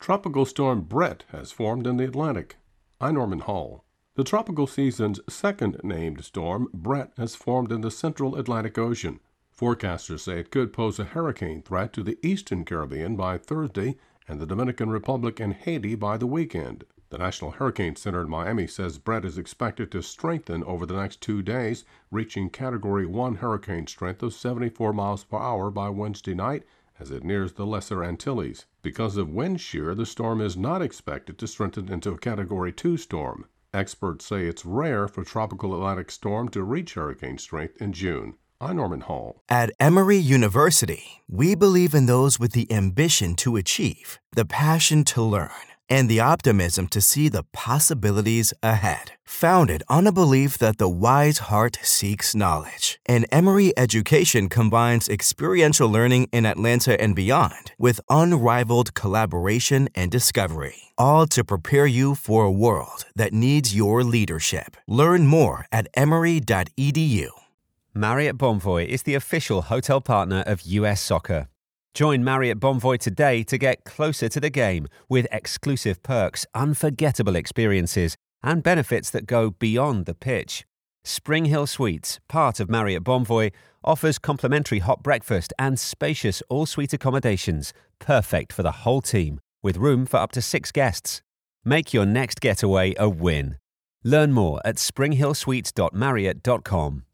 Tropical storm Brett has formed in the Atlantic. I'm Norman Hall. The tropical season's second named storm, Brett, has formed in the central Atlantic Ocean. Forecasters say it could pose a hurricane threat to the eastern Caribbean by Thursday and the Dominican Republic and Haiti by the weekend. The National Hurricane Center in Miami says Brett is expected to strengthen over the next 2 days, reaching Category 1 hurricane strength of 74 miles per hour by Wednesday night as it nears the Lesser Antilles. Because of wind shear, the storm is not expected to strengthen into a Category 2 storm. Experts say it's rare for tropical Atlantic storm to reach hurricane strength in June. I'm Norman Hall. At Emory University, we believe in those with the ambition to achieve, the passion to learn, and the optimism to see the possibilities ahead. Founded on a belief that the wise heart seeks knowledge, and Emory education combines experiential learning in Atlanta and beyond with unrivaled collaboration and discovery, all to prepare you for a world that needs your leadership. Learn more at emory.edu. Marriott Bonvoy is the official hotel partner of US Soccer. Join Marriott Bonvoy today to get closer to the game with exclusive perks, unforgettable experiences, and benefits that go beyond the pitch. Spring Hill Suites, part of Marriott Bonvoy, offers complimentary hot breakfast and spacious all-suite accommodations, perfect for the whole team, with room for up to 6 guests. Make your next getaway a win. Learn more at springhillsuites.marriott.com.